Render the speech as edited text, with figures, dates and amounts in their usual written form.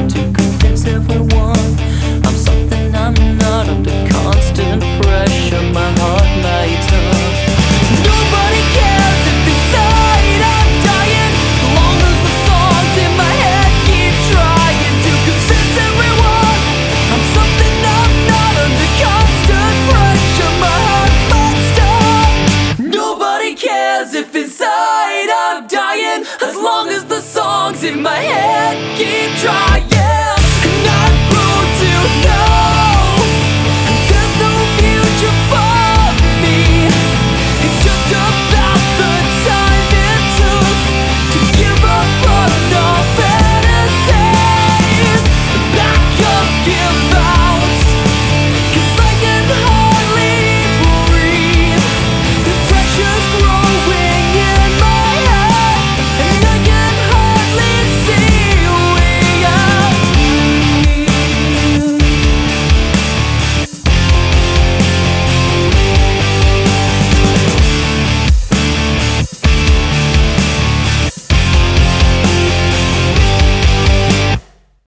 trying to convince everyone I'm something I'm not, under constant pressure. My heart might tough. Nobody cares if inside I'm dying, long as the songs in my head keep trying to convince everyone I'm something I'm not, under constant pressure. My heart might stop. Nobody cares if inside I'm dying, as long as the songs in my head keep trying.